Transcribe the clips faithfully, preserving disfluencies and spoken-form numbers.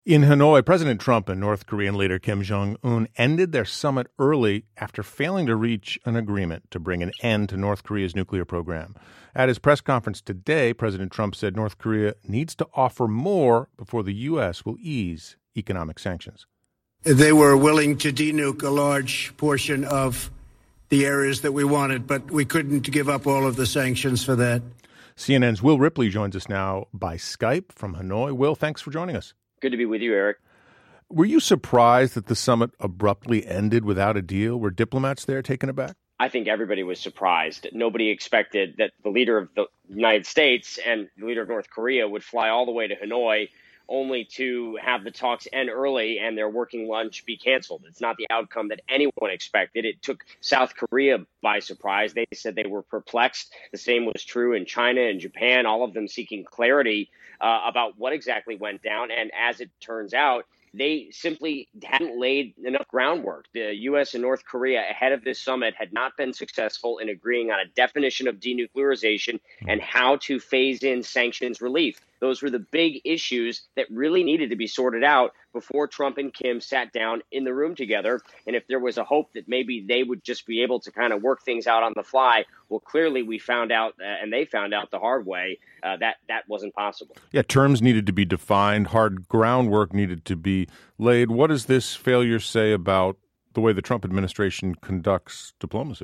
In Hanoi, President Trump and North Korean leader Kim Jong-un ended their summit early after failing to reach an agreement to bring an end to North Korea's nuclear program. At his press conference today, President Trump said North Korea needs to offer more before the U S will ease economic sanctions. They were willing to denuke a large portion of the areas that we wanted, but we couldn't give up all of the sanctions for that. C N N's Will Ripley joins us now by Skype from Hanoi. Will, thanks for joining us. Good to be with you, Eric. Were you surprised that the summit abruptly ended without a deal? Were diplomats there taken aback? I think everybody was surprised. Nobody expected that the leader of the United States and the leader of North Korea would fly all the way to Hanoi only to have the talks end early and their working lunch be canceled. It's not the outcome that anyone expected. It took South Korea by surprise. They said they were perplexed. The same was true in China and Japan, all of them seeking clarity uh, about what exactly went down. And as it turns out, they simply hadn't laid enough groundwork. The U S and North Korea ahead of this summit had not been successful in agreeing on a definition of denuclearization and how to phase in sanctions relief. Those were the big issues that really needed to be sorted out before Trump and Kim sat down in the room together. And if there was a hope that maybe they would just be able to kind of work things out on the fly, well, clearly we found out, uh, and they found out the hard way, uh, that that wasn't possible. Yeah, terms needed to be defined, hard groundwork needed to be laid. What does this failure say about the way the Trump administration conducts diplomacy?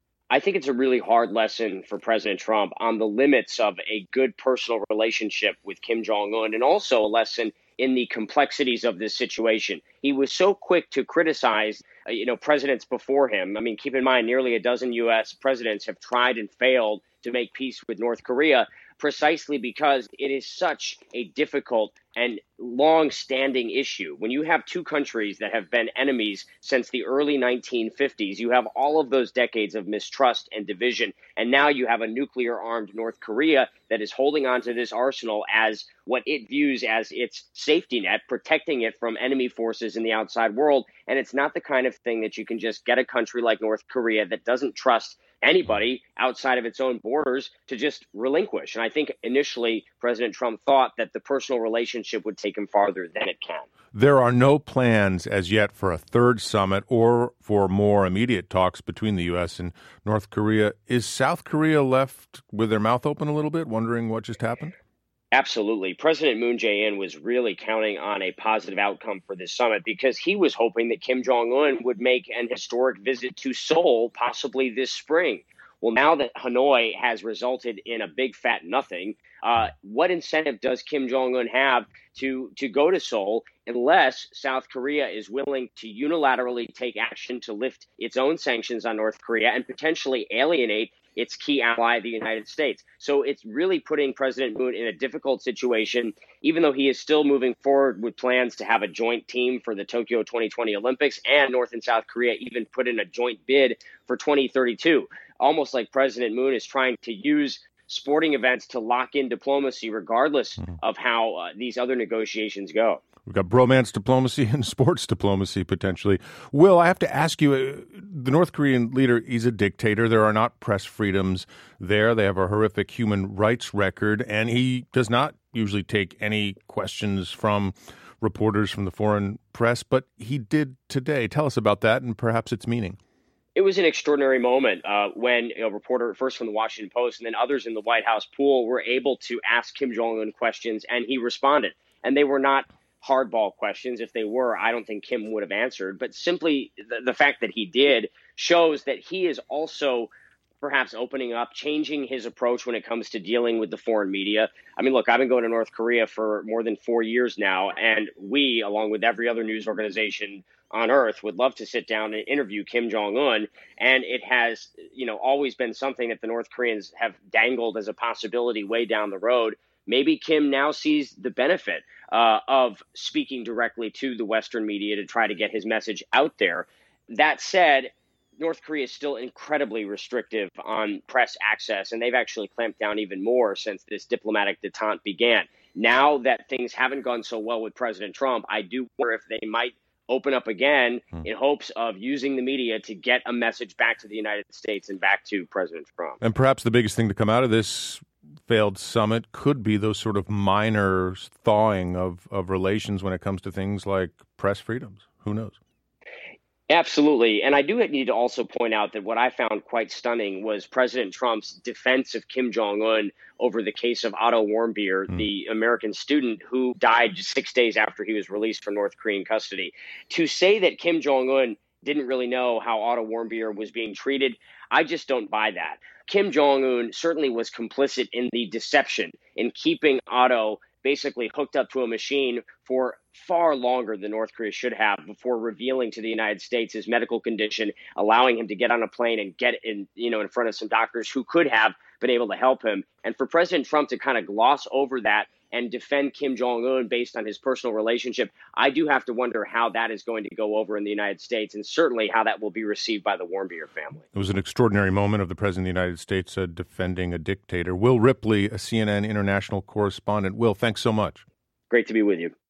I think it's a really hard lesson for President Trump on the limits of a good personal relationship with Kim Jong-un, and also a lesson in the complexities of this situation. He was so quick to criticize, uh, you know, presidents before him. I mean, keep in mind, nearly a dozen U S presidents have tried and failed to make peace with North Korea, precisely because it is such a difficult and long-standing issue. When you have two countries that have been enemies since the early nineteen fifties, you have all of those decades of mistrust and division, and now you have a nuclear-armed North Korea that is holding on to this arsenal as what it views as its safety net, protecting it from enemy forces in the outside world. And it's not the kind of thing that you can just get a country like North Korea that doesn't trust anybody outside of its own borders to just relinquish. And I think initially President Trump thought that the personal relationship would take him farther than it can. There are no plans as yet for a third summit or for more immediate talks between the U S and North Korea. Is South Korea left with their mouth open a little bit, wondering what just happened? Absolutely. President Moon Jae-in was really counting on a positive outcome for this summit because he was hoping that Kim Jong-un would make an historic visit to Seoul, possibly this spring. Well, now that Hanoi has resulted in a big fat nothing, uh, what incentive does Kim Jong-un have to, to go to Seoul unless South Korea is willing to unilaterally take action to lift its own sanctions on North Korea and potentially alienate its key ally, the United States? So it's really putting President Moon in a difficult situation, even though he is still moving forward with plans to have a joint team for the Tokyo twenty twenty Olympics, and North and South Korea even put in a joint bid for twenty thirty-two. Almost like President Moon is trying to use sporting events to lock in diplomacy, regardless mm-hmm. of how uh, these other negotiations go. We've got bromance diplomacy and sports diplomacy, potentially. Will, I have to ask you, uh, the North Korean leader, he's a dictator. There are not press freedoms there. They have a horrific human rights record, and he does not usually take any questions from reporters from the foreign press, but he did today. Tell us about that and perhaps its meaning. It was an extraordinary moment uh, when a reporter, first from the Washington Post and then others in the White House pool, were able to ask Kim Jong-un questions, and he responded. And they were not hardball questions. If they were, I don't think Kim would have answered. But simply the, the fact that he did shows that he is also perhaps opening up, changing his approach when it comes to dealing with the foreign media. I mean, look, I've been going to North Korea for more than four years now, and we, along with every other news organization on earth, would love to sit down and interview Kim Jong-un. And it has, you know, always been something that the North Koreans have dangled as a possibility way down the road. Maybe Kim now sees the benefit uh, of speaking directly to the Western media to try to get his message out there. That said, North Korea is still incredibly restrictive on press access, and they've actually clamped down even more since this diplomatic detente began. Now that things haven't gone so well with President Trump, I do wonder if they might open up again hmm. in hopes of using the media to get a message back to the United States and back to President Trump. And perhaps the biggest thing to come out of this failed summit could be those sort of minor thawing of, of relations when it comes to things like press freedoms. Who knows? Absolutely. And I do need to also point out that what I found quite stunning was President Trump's defense of Kim Jong-un over the case of Otto Warmbier, mm. the American student who died just six days after he was released from North Korean custody. To say that Kim Jong-un didn't really know how Otto Warmbier was being treated, I just don't buy that. Kim Jong-un certainly was complicit in the deception in keeping Otto basically hooked up to a machine for far longer than North Korea should have before revealing to the United States his medical condition, allowing him to get on a plane and get in, you know, in front of some doctors who could have been able to help him. And for President Trump to kind of gloss over that and defend Kim Jong-un based on his personal relationship, I do have to wonder how that is going to go over in the United States, and certainly how that will be received by the Warmbier family. It was an extraordinary moment of the President of the United States uh, defending a dictator. Will Ripley, a C N N international correspondent. Will, thanks so much. Great to be with you.